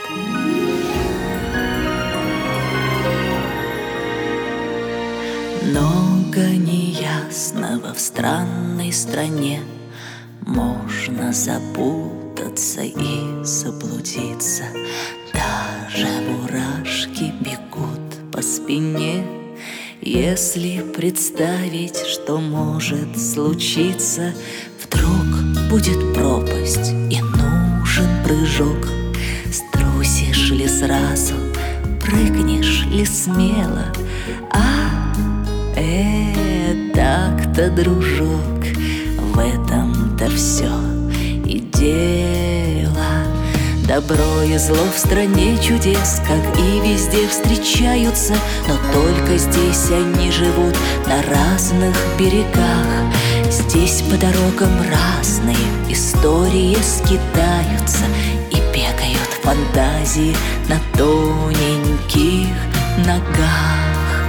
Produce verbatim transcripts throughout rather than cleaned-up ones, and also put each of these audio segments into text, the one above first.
Много неясного в странной стране, можно запутаться и заблудиться. Даже мурашки бегут по спине, если представить, что может случиться. Вдруг будет пропасть и нужен прыжок. Струсишь ли сразу, прыгнешь ли смело? А э, так-то, дружок, в этом-то все и дело. Добро и зло в стране чудес, как и везде, встречаются, но только здесь они живут на разных берегах. Здесь по дорогам разные истории скитаются и бегают фантазии на тоненьких ногах.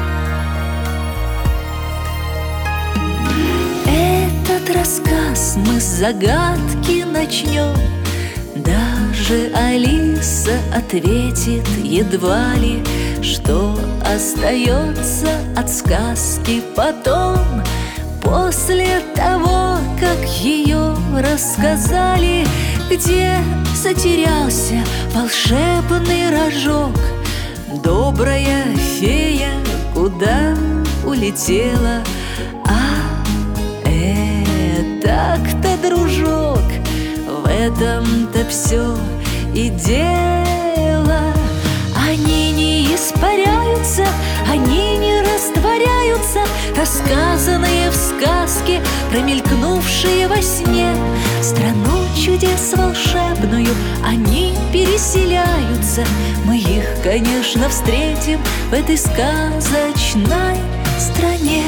Этот рассказ мы с загадки начнем. Даже Алиса ответит едва ли, что остается от сказки потом. После того, как ее рассказали, где затерялся волшебный рожок, добрая фея куда улетела? А э, так-то, дружок, в этом-то все и дело. Они не испаряются, они не растворяются, рассказанные в сказке, промелькнувшие во сне. Страну чудес волшебную они переселяются. Мы их, конечно, встретим в этой сказочной стране.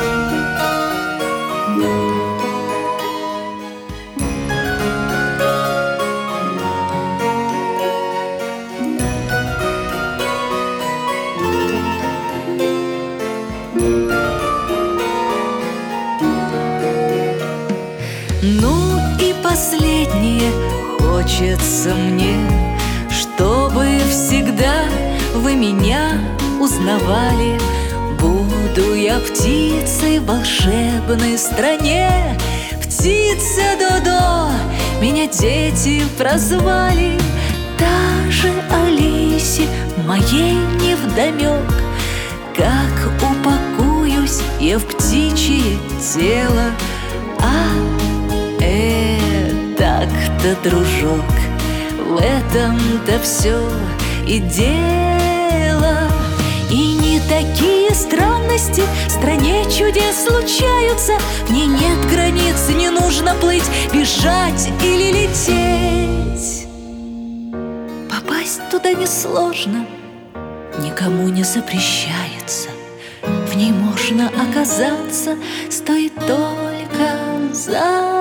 Ну и последнее хочется мне, чтобы всегда вы меня узнавали. Буду я птицей в волшебной стране, птица Додо, меня дети прозвали. Даже Алисе моей невдомек, как упакуюсь я в птичье тело. А э, так-то, дружок, в этом-то все и дело. И не такие странности в стране чудес случаются. В ней нет границ, не нужно плыть, бежать или лететь. Попасть туда несложно, никому не запрещается. В ней можно оказаться, стоит только за